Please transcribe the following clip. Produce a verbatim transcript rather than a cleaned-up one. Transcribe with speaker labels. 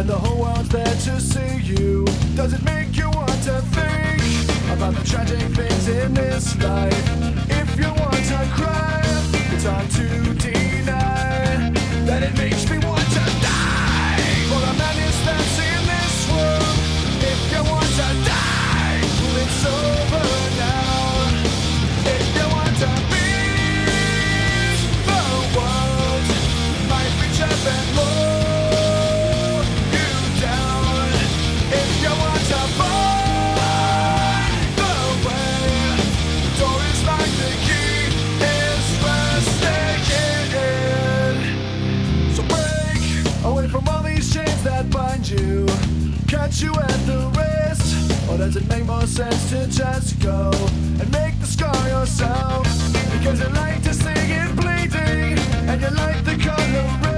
Speaker 1: and the whole world's there to see you. Does it make you want to think about the tragic things in this life? If you want to cry, it's hard to deny that it makes me want to die. For the madness that's in this world, if you want to die, well, it's over now. If you want to beat the world, might reach up and blow you down. If you want to find the way, the door is locked, the key is rusted. So break away from all these chains that bind you, catch you at the wrist. Or does it make more sense to just go and make the scar yourself? Because you like to sing it bleeding, and you like the color red.